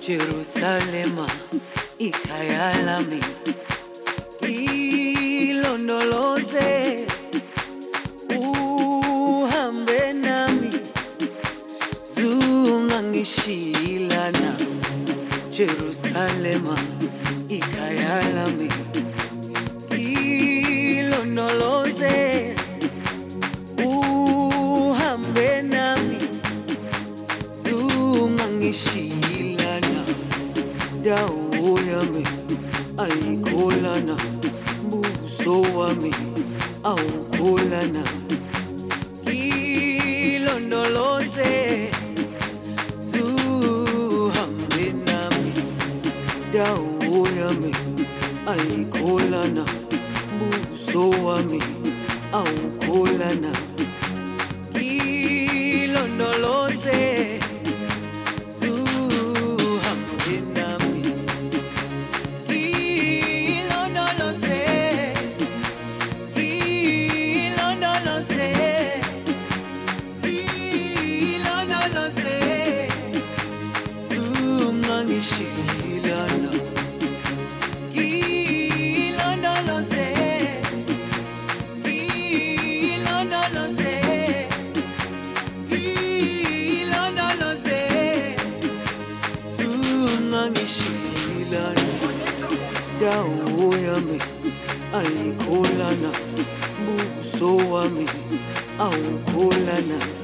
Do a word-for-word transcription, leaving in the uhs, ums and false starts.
Jerusalema ikhaya lami ilondoloze uhambe nami zungangishilana Jerusalema ikhaya lami ilondoloze uhambe nami zungangishilana dawo yami ayikholana buso wami awukholana ilondoloze zuhambe nami dawo yami ayikholana buso wami awukholana ilondoloze Shilana ilondoloze ilondoloze ilondoloze zungangishilana dawo yami ayikholana buso wami awukholana